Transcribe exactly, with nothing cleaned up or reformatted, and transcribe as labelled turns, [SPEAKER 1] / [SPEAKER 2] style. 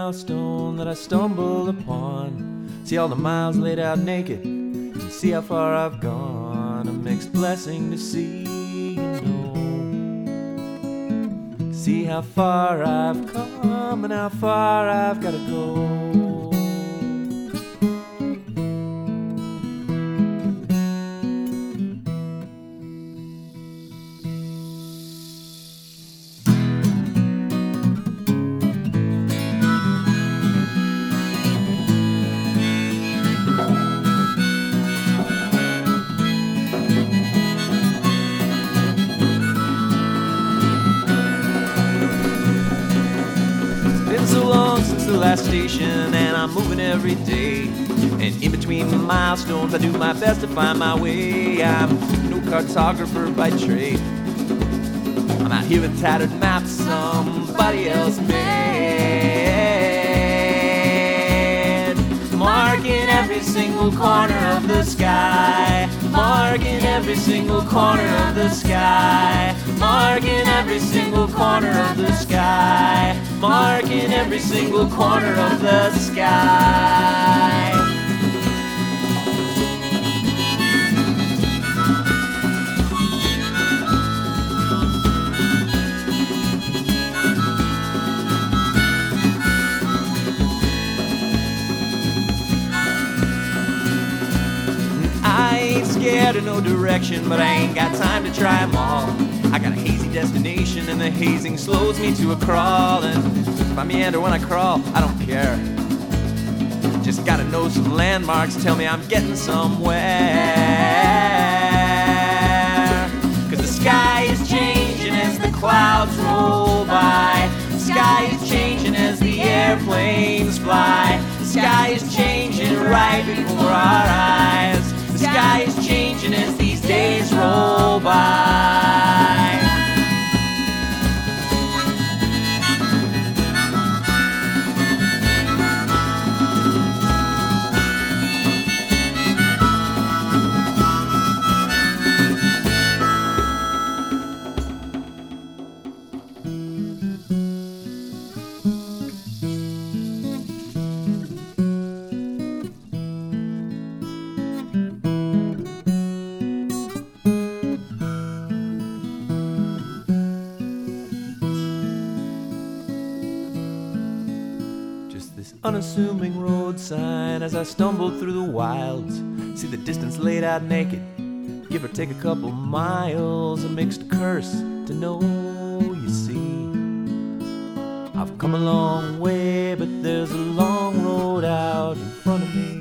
[SPEAKER 1] milestone that I stumbled upon. See all the miles laid out naked, and see how far I've gone. A mixed blessing to see, you know. See how far I've come and how far I've got to go. So long since the last station, and I'm moving every day. And in between the milestones, I do my best to find my way. I'm no cartographer by trade. I'm out here with tattered maps somebody else made, marking every single corner of the sky, marking every single corner of the sky, marking every single corner of the sky, marking every single corner of the sky. I ain't scared of no direction, but I ain't got time to try 'em all. I got a hazy destination, and the hazing slows me to a crawl. And if I meander when I crawl, I don't care. Just gotta know some landmarks, tell me I'm getting somewhere. Cause the sky is changing as the clouds roll by. The sky is changing as the airplanes fly. The sky is changing right before our eyes. The sky is changing as these days roll by. This unassuming road sign as I stumble through the wilds. See the distance laid out naked, give or take a couple miles. A mixed curse to know, you see. I've come a long way, but there's a long road out in front of me.